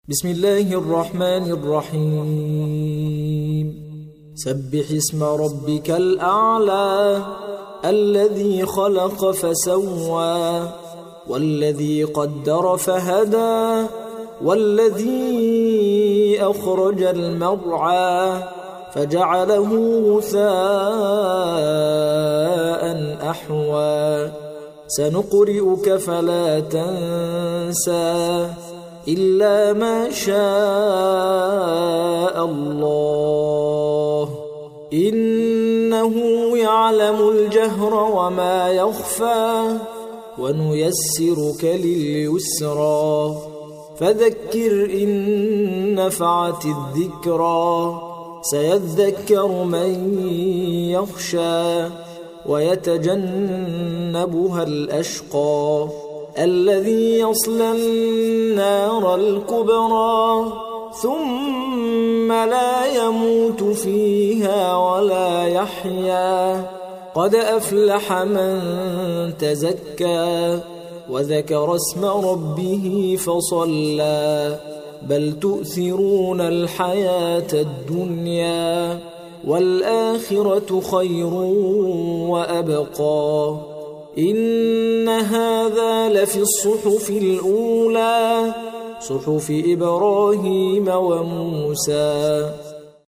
بسم الله الرحمن الرحيم سبح اسم ربك الأعلى الذي خلق فسوى والذي قدر فهدى والذي أخرج المرعى فجعله غثاء أحوى سنقرئك فلا تنسى إلا ما شاء الله إنه يعلم الجهر وما يخفى ونيسرك لليسرى فذكر إن نفعت الذكرى سيذكر من يخشى ويتجنبها الأشقى الذي يصلى النار الكبرى ثم لا يموت فيها ولا يحيا قد أفلح من تزكى وذكر اسم ربه فصلى بل تؤثرون الحياة الدنيا والآخرة خير وأبقى إن هذا لفي الصحف الأولى صحف إبراهيم وموسى